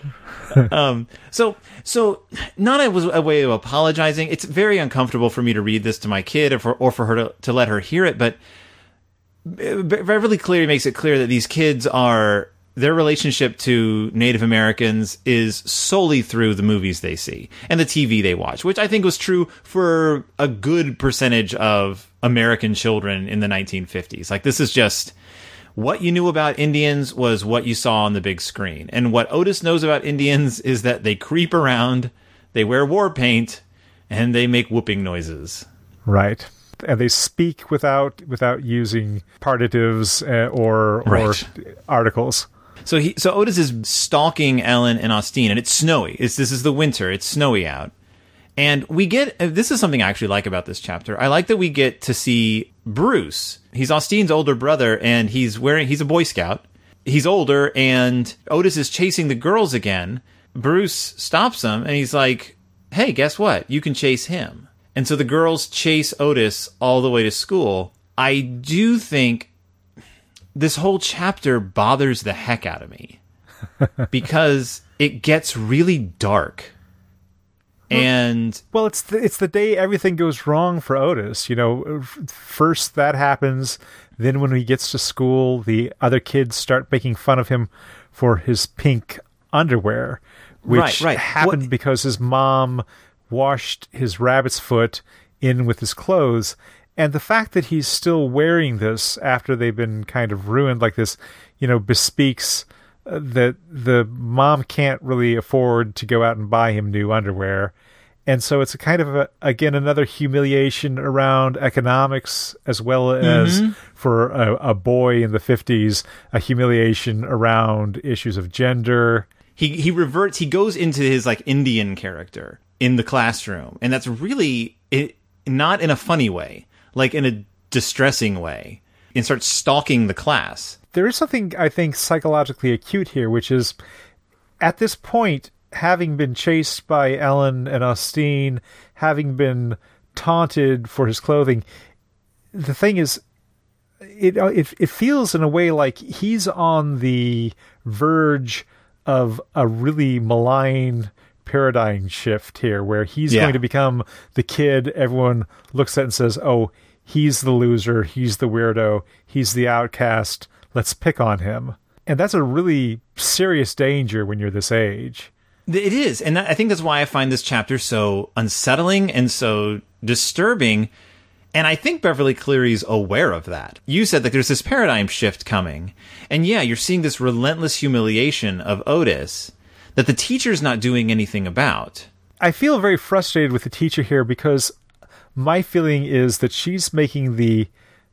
um, so, so not a, was a way of apologizing. It's very uncomfortable for me to read this to my kid or for, or for her to, to let her hear it. But Be- Beverly Cleary makes it clear that these kids are, their relationship to Native Americans is solely through the movies they see and the T V they watch, which I think was true for a good percentage of American children in the nineteen fifties. Like, this is just what you knew about Indians was what you saw on the big screen. And what Otis knows about Indians is that they creep around, they wear war paint, and they make whooping noises. Right. And they speak without without using partitives uh, or or Right. articles. So he, so Otis is stalking Ellen and Austine, and it's snowy. It's, this is the winter. It's snowy out. And we get, this is something I actually like about this chapter. I like that we get to see Bruce. He's Austine's older brother, and he's wearing, he's a Boy Scout. He's older, and Otis is chasing the girls again. Bruce stops him, and he's like, hey, guess what? You can chase him. And so the girls chase Otis all the way to school. I do think this whole chapter bothers the heck out of me because it gets really dark. And Well, it's the, it's the day everything goes wrong for Otis. You know, first that happens, then when he gets to school, the other kids start making fun of him for his pink underwear, which Right, right. happened What- because his mom washed his rabbit's foot in with his clothes. And the fact that he's still wearing this after they've been kind of ruined like this, you know, bespeaks uh, that the mom can't really afford to go out and buy him new underwear. And so it's a kind of, a, again, another humiliation around economics as well as for a, a boy in the fifties, a humiliation around issues of gender. he, he reverts, he goes into his like Indian character in the classroom. And that's really it, not in a funny way, like in a distressing way, and starts stalking the class. There is something, I think, psychologically acute here, which is at this point, having been chased by Ellen and Austine, having been taunted for his clothing, the thing is, it it, it feels in a way like he's on the verge of a really malign paradigm shift here, where he's Yeah. going to become the kid everyone looks at and says, oh, he's the loser, he's the weirdo, he's the outcast, let's pick on him. And that's a really serious danger when you're this age. It is. And I think that's why I find this chapter so unsettling and so disturbing. And I think Beverly Cleary's aware of that. You said that there's this paradigm shift coming. And yeah, you're seeing this relentless humiliation of Otis that the teacher's not doing anything about. I feel very frustrated with the teacher here because my feeling is that she's making the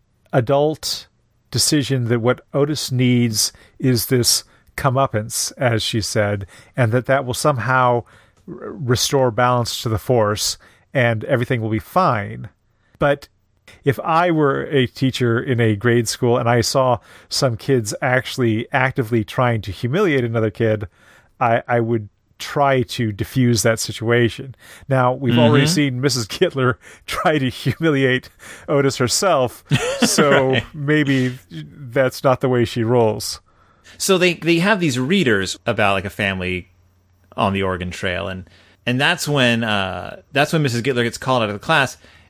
adult decision that what Otis needs is this comeuppance, as she said, and that that will somehow r- restore balance to the force and everything will be fine. But if I were a teacher in a grade school and I saw some kids actually actively trying to humiliate another kid, I, I would try to diffuse that situation. Now, we've already seen Missus Gittler try to humiliate Otis herself, so Right. maybe that's not the way she rolls. So they, they have these readers about like a family on the Oregon Trail, and and that's when uh, that's when Missus Gittler gets called out of the class,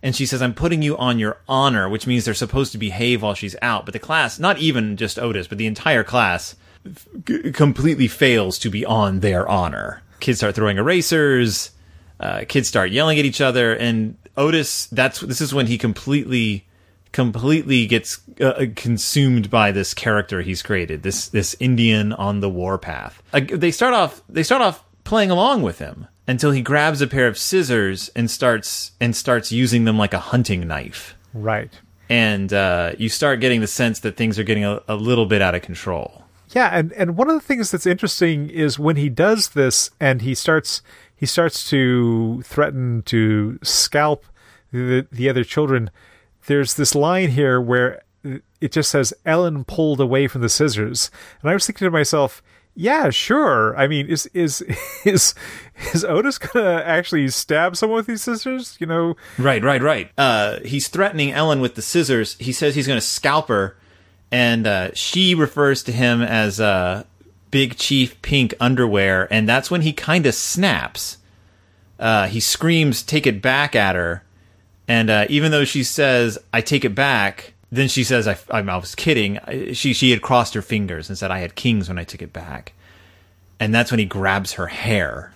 And she says, I'm putting you on your honor, which means they're supposed to behave while she's out. But the class, not even just Otis, but the entire class g- completely fails to be on their honor. Kids start throwing erasers. Uh, kids start yelling at each other. And Otis, that's this is when he completely, completely gets uh, consumed by this character he's created, this this Indian on the warpath. Uh, they start off, they start off playing along with him, until he grabs a pair of scissors and starts and starts using them like a hunting knife. Right. And uh, you start getting the sense that things are getting a, a little bit out of control. Yeah, and, and one of the things that's interesting is when he does this and he starts he starts to threaten to scalp the the other children, there's this line here where it just says, Ellen pulled away from the scissors. And I was thinking to myself, yeah, sure. I mean, is is is is Otis gonna actually stab someone with these scissors? You know, right, right, right. Uh, he's threatening Ellen with the scissors. He says he's gonna scalp her, and uh, she refers to him as uh, Big Chief Pink Underwear, and that's when he kind of snaps. Uh, he screams, "Take it back!" at her, and uh, even though she says, "I take it back," then she says, I, I, I was kidding. She she had crossed her fingers and said, I had kings when I took it back. And that's when he grabs her hair.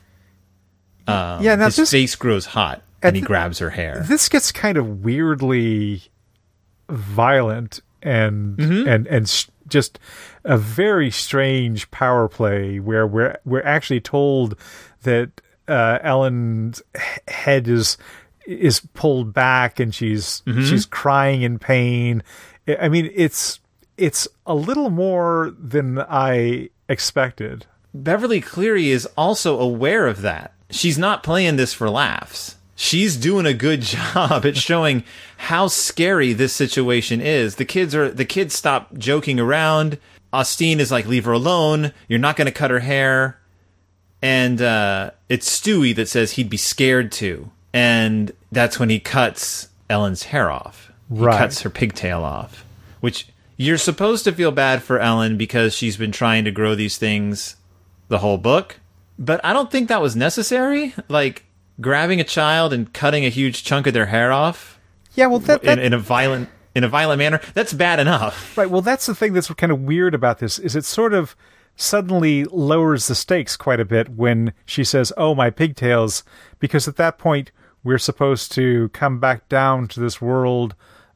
Um, yeah, now his this, face grows hot, and he th- grabs her hair. This gets kind of weirdly violent and mm-hmm. and and sh- just a very strange power play where we're, we're actually told that uh, Ellen's head is... is pulled back and she's mm-hmm. she's crying in pain. I mean, it's it's a little more than I expected. Beverly Cleary is also aware of that. She's not playing this for laughs. She's doing a good job at showing how scary this situation is. The kids are the kids stop joking around. Austin is like, leave her alone. You're not going to cut her hair. And uh, it's Stewie that says he'd be scared to. And that's when he cuts Ellen's hair off. He right. cuts her pigtail off. Which, you're supposed to feel bad for Ellen because she's been trying to grow these things the whole book. But I don't think that was necessary. Like, grabbing a child and cutting a huge chunk of their hair off. Yeah, well, that, that... In, in a violent in a violent manner, that's bad enough. Right, well, that's the thing that's kind of weird about this, is it sort of suddenly lowers the stakes quite a bit when she says, oh, my pigtails, because at that point we're supposed to come back down to this world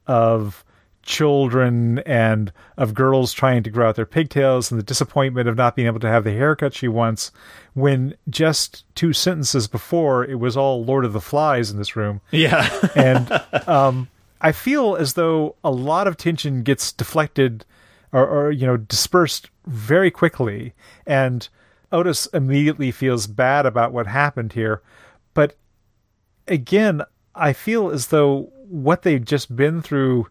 of children and of girls trying to grow out their pigtails and the disappointment of not being able to have the haircut she wants, when just two sentences before it was all Lord of the Flies in this room. Yeah. And um, I feel as though a lot of tension gets deflected or, or, you know, dispersed very quickly. And Otis immediately feels bad about what happened here. But again, I feel as though what they've just been through,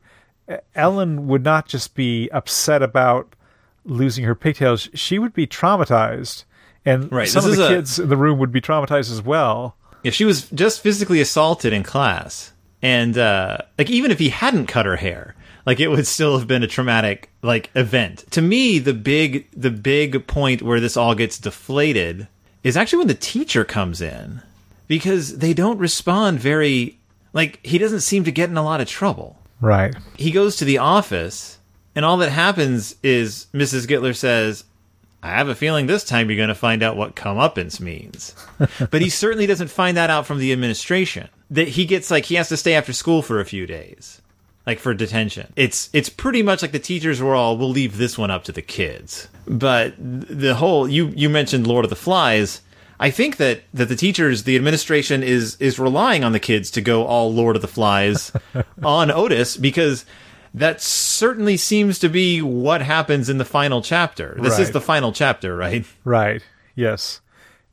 Ellen would not just be upset about losing her pigtails. She would be traumatized. And right. some this of the a, kids in the room would be traumatized as well. If she was just physically assaulted in class, and uh, like even if he hadn't cut her hair, like it would still have been a traumatic like event. To me, the big the big point where this all gets deflated is actually when the teacher comes in, because they don't respond very, like he doesn't seem to get in a lot of trouble. Right. He goes to the office, and all that happens is Missus Gittler says, I have a feeling this time you're going to find out what comeuppance means. But he certainly doesn't find that out from the administration. That he gets like, he has to stay after school for a few days, like for detention. It's it's pretty much like the teachers were all, we'll leave this one up to the kids. But the whole, you, you mentioned Lord of the Flies. I think that, that the teachers, the administration is is relying on the kids to go all Lord of the Flies on Otis, because that certainly seems to be what happens in the final chapter. This right. is the final chapter, right? Right. Yes.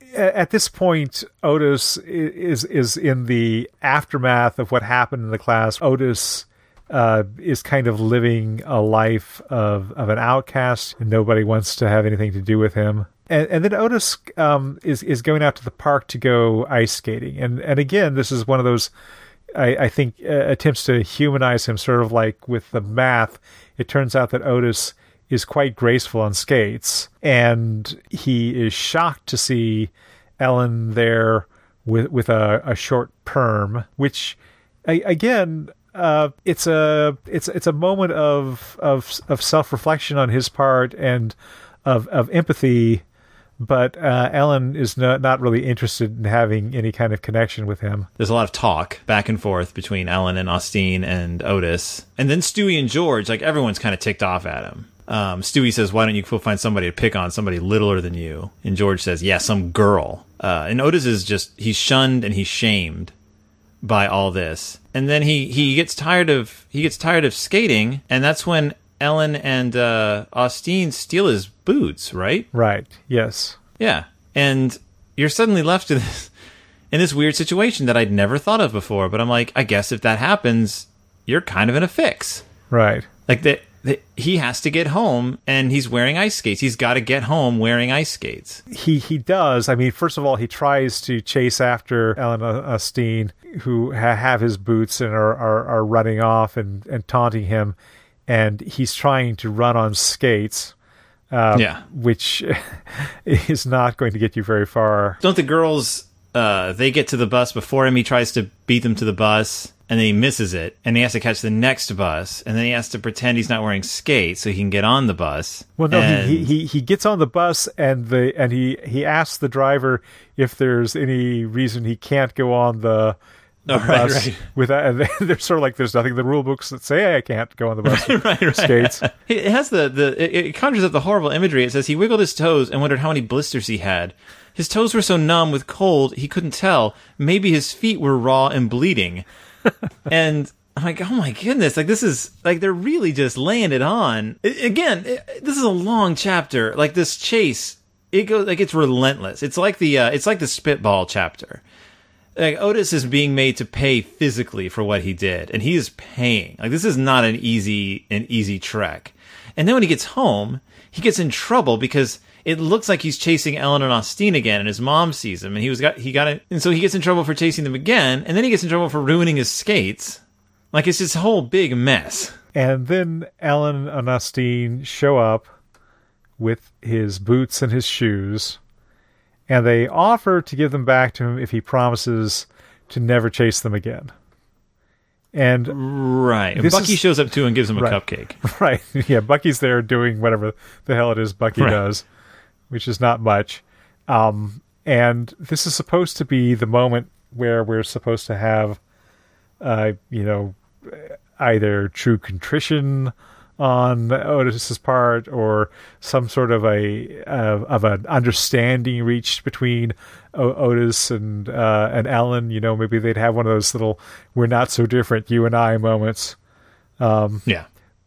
At this point, Otis is is in the aftermath of what happened in the class. Otis uh, is kind of living a life of, of an outcast, and nobody wants to have anything to do with him. And, and then Otis um, is is going out to the park to go ice skating. And and again, this is one of those, I, I think, uh, attempts to humanize him, sort of like with the math. It turns out that Otis is quite graceful on skates, and he is shocked to see Ellen there with with a, a short perm, which I, again, uh, it's a it's it's a moment of of of self reflection on his part and of of empathy. But uh, Ellen is not, not really interested in having any kind of connection with him. There's a lot of talk back and forth between Ellen and Austine and Otis. And then Stewie and George, like everyone's kind of ticked off at him. Um, Stewie says, why don't you go find somebody to pick on, somebody littler than you? And George says, yeah, some girl. Uh, and Otis is just, he's shunned and he's shamed by all this. And then he, he gets tired of, he gets tired of skating. And that's when Ellen and uh, Austine steal his boots, right? Right. Yes. Yeah. And you're suddenly left to this, in this weird situation that I'd never thought of before. But I'm like, I guess if that happens, you're kind of in a fix. Right. Like that, that he has to get home and he's wearing ice skates. He's got to get home wearing ice skates. He he does. I mean, first of all, he tries to chase after Ellen Austine, who ha- have his boots and are, are, are running off and, and taunting him. And he's trying to run on skates, um, yeah. which is not going to get you very far. Don't the girls, uh, they get to the bus before him, he tries to beat them to the bus, and then he misses it, and he has to catch the next bus, and then he has to pretend he's not wearing skates so he can get on the bus. Well, no, and... he, he he gets on the bus, and the and he, he asks the driver if there's any reason he can't go on the... The oh, right, bus right. With that, and they're sort of like, there's nothing in the rule books that say I can't go on the bus with right, right. skates. It has the, the it, it conjures up the horrible imagery. It says he wiggled his toes and wondered how many blisters he had. His toes were so numb with cold he couldn't tell. Maybe his feet were raw and bleeding. And I'm like, oh my goodness, like this is like they're really just laying it on. It, again, it, this is a long chapter. Like this chase, it goes like it's relentless. It's like the uh, it's like the Spitball chapter. Like Otis is being made to pay physically for what he did, and he is paying. Like this is not an easy an easy trek. And then when he gets home, he gets in trouble because it looks like he's chasing Ellen and Austine again, and his mom sees him, and he was got he got it, and so he gets in trouble for chasing them again, and then he gets in trouble for ruining his skates. Like it's this whole big mess. And then Ellen and Austine show up with his boots and his shoes. And they offer to give them back to him if he promises to never chase them again. And right, Bucky is, shows up too and gives him a right, cupcake. Right, yeah, Bucky's there doing whatever the hell it is Bucky right. does, which is not much. Um, and this is supposed to be the moment where we're supposed to have, uh, you know, either true contrition on Otis's part, or some sort of a uh, of an understanding reached between o- Otis and uh, and Ellen. You know, maybe they'd have one of those little "we're not so different, you and I" moments. Um, yeah,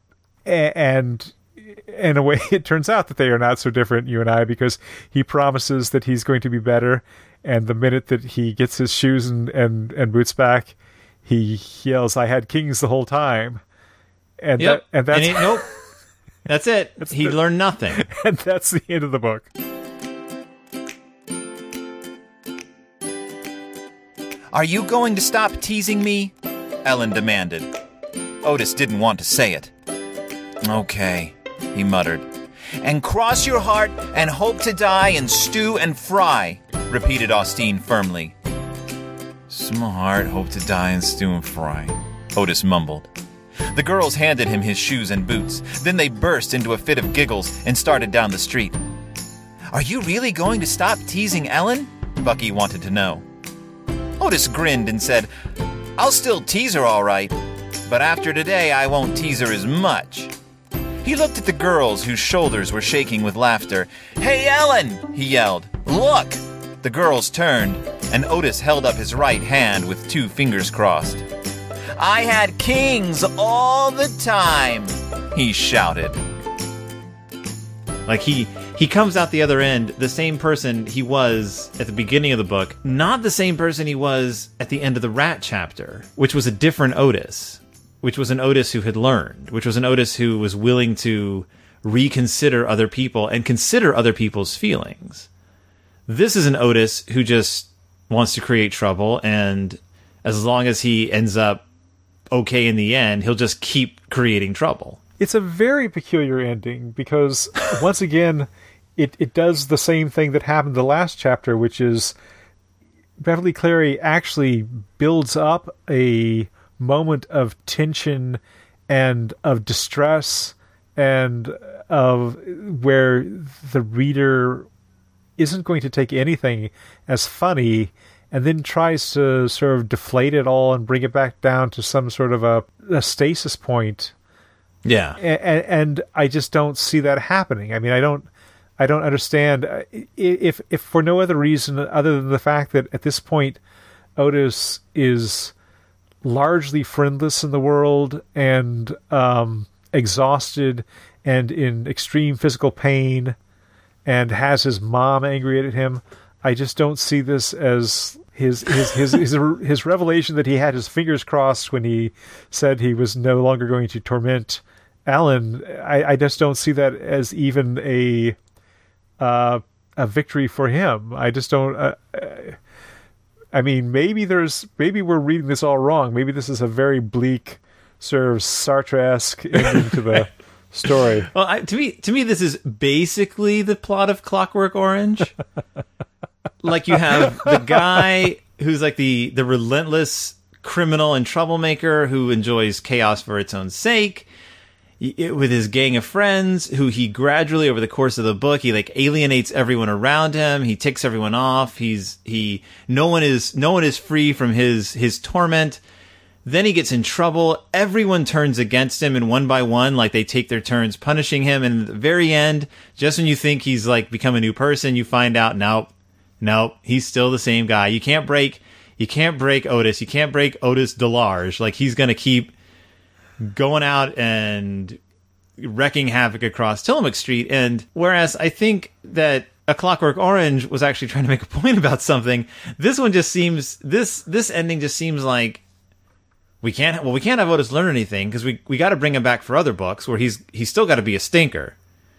a- and in a way, it turns out that they are not so different, you and I, because he promises that he's going to be better, and the minute that he gets his shoes and and, and boots back, he yells, "I had kings the whole time." And, yep. that, and that's and it, nope. That's it. That's he the, learned nothing. And that's the end of the book. Are you going to stop teasing me? Ellen demanded. Otis didn't want to say it. Okay, he muttered. And cross your heart and hope to die in stew and fry, repeated Austine firmly. Small heart, hope to die in stew and fry, Otis mumbled. The girls handed him his shoes and boots. Then they burst into a fit of giggles and started down the street. Are you really going to stop teasing Ellen? Bucky wanted to know. Otis grinned and said, I'll still tease her all right, but after today I won't tease her as much. He looked at the girls whose shoulders were shaking with laughter. Hey, Ellen, he yelled. Look! The girls turned, and Otis held up his right hand with two fingers crossed. I had kings all the time, he shouted. Like he he comes out the other end, the same person he was at the beginning of the book, not the same person he was at the end of the Rat chapter, which was a different Otis, which was an Otis who had learned, which was an Otis who was willing to reconsider other people and consider other people's feelings. This is an Otis who just wants to create trouble, and as long as he ends up okay in the end, he'll just keep creating trouble. It's a very peculiar ending because, once again, it, it does the same thing that happened the last chapter, which is Beverly Cleary actually builds up a moment of tension and of distress and of where the reader isn't going to take anything as funny and then tries to sort of deflate it all and bring it back down to some sort of a, a stasis point. Yeah. And, and I just don't see that happening. I mean, I don't I don't understand if if for no other reason other than the fact that at this point Otis is largely friendless in the world and um, exhausted and in extreme physical pain and has his mom angry at him. I just don't see this as his his his his, his revelation that he had his fingers crossed when he said he was no longer going to torment Ellen. I, I just don't see that as even a uh, a victory for him. I just don't. Uh, I mean, maybe there's maybe we're reading this all wrong. Maybe this is a very bleak, sort of Sartre-esque ending to the story. Well, I, to me, to me, this is basically the plot of Clockwork Orange. Like you have the guy who's like the the relentless criminal and troublemaker who enjoys chaos for its own sake, it, with his gang of friends who he gradually over the course of the book he like alienates everyone around him. He ticks everyone off. He's he no one is no one is free from his his torment. Then he gets in trouble. Everyone turns against him, and one by one, like they take their turns punishing him. And at the very end, just when you think he's like become a new person, you find out nope, nope, he's still the same guy. You can't break you can't break Otis. You can't break Otis Delarge. Like he's gonna keep going out and wrecking havoc across Tillamook Street. And whereas I think that A Clockwork Orange was actually trying to make a point about something, this one just seems this this ending just seems like we can't well we can't have Otis learn anything because we we got to bring him back for other books where he's he's still got to be a stinker.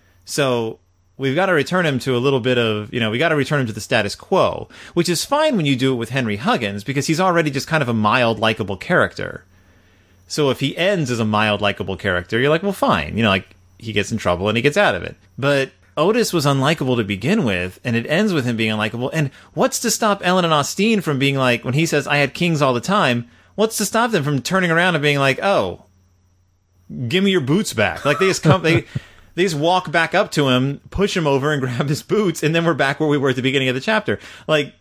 So we've got to return him to a little bit of, you know, we got to return him to the status quo, which is fine when you do it with Henry Huggins because he's already just kind of a mild, likable character. So if he ends as a mild, likable character, you're like, well, fine. You know, like, he gets in trouble and he gets out of it. But Otis was unlikable to begin with, and it ends with him being unlikable. And what's to stop Ellen and Austin from being like, when he says, I had kings all the time, what's to stop them from turning around and being like, oh, give me your boots back? Like, they just come, they, they just walk back up to him, push him over, and grab his boots, and then we're back where we were at the beginning of the chapter. Like,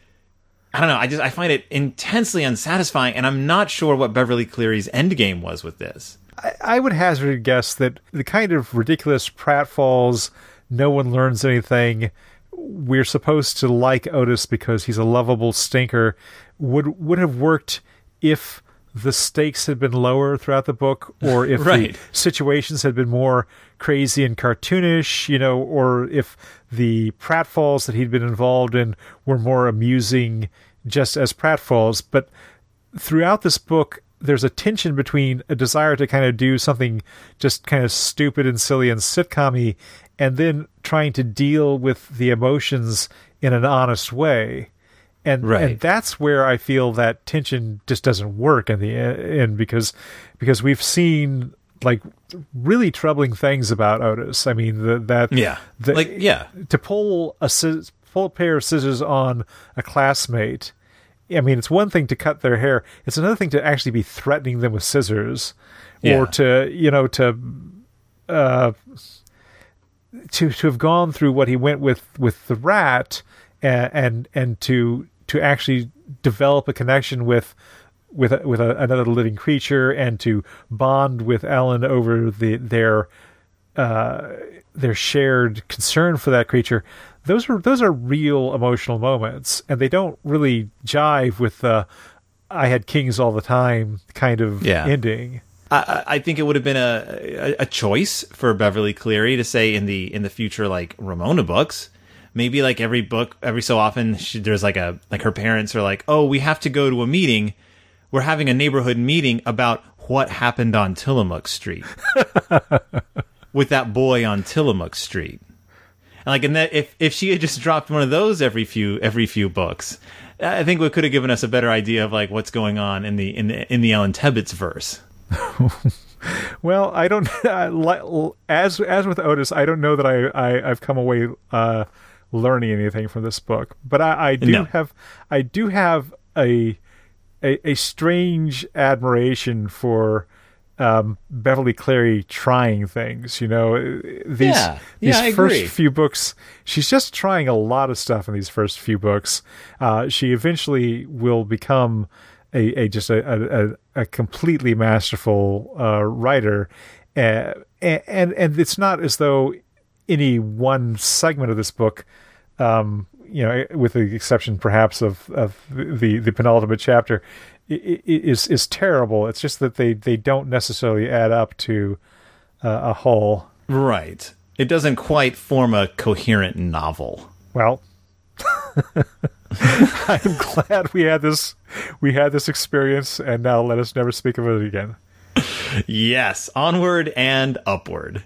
I don't know. I just I find it intensely unsatisfying, and I'm not sure what Beverly Cleary's endgame was with this. I, I would hazard a guess that the kind of ridiculous pratfalls, no one learns anything, we're supposed to like Otis because he's a lovable stinker, would would have worked if the stakes had been lower throughout the book, or if right. the situations had been more crazy and cartoonish, you know, or if the pratfalls that he'd been involved in were more amusing just as pratfalls. But throughout this book, there's a tension between a desire to kind of do something just kind of stupid and silly and sitcom-y, and then trying to deal with the emotions in an honest way. And, right. and that's where I feel that tension just doesn't work in the end, because because we've seen like really troubling things about Otis. I mean, the, that yeah, the, like yeah, to pull a pull a pair of scissors on a classmate. I mean, it's one thing to cut their hair; it's another thing to actually be threatening them with scissors, yeah. or to you know to uh, to to have gone through what he went with with the rat, and and, and to. to actually develop a connection with with a, with a, another living creature, and to bond with Ellen over the their uh, their shared concern for that creature. Those are those are real emotional moments, and they don't really jive with the "I had kings all the time" kind of yeah. ending. I, I think it would have been a, a a choice for Beverly Cleary to say in the in the future like Ramona books. Maybe like every book, every so often, she, there's like a like her parents are like, oh, we have to go to a meeting. We're having a neighborhood meeting about what happened on Tillamook Street with that boy on Tillamook Street. And like, and that if if she had just dropped one of those every few every few books, I think we could have given us a better idea of like what's going on in the in the in the Ellen Tebbets verse. Well, I don't as as with Otis, I don't know that I, I I've come away uh, learning anything from this book, but I, I do no. have I do have a a, a strange admiration for um, Beverly Cleary trying things. You know, these Yeah. these Yeah, I first agree. few books, she's just trying a lot of stuff in these first few books. Uh, she eventually will become a, a just a, a, a completely masterful uh, writer, uh, and and it's not as though any one segment of this book, um, you know, with the exception perhaps of, of the, the penultimate chapter, is is terrible. It's just that they, they don't necessarily add up to uh, a whole. Right. It doesn't quite form a coherent novel. Well, I'm glad we had this we had this experience, and now let us never speak of it again. Yes, onward and upward.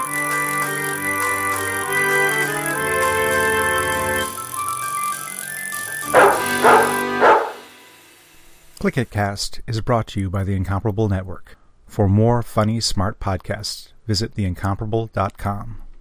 Click It Cast is brought to you by the Incomparable Network. For more funny, smart podcasts, visit the incomparable dot com.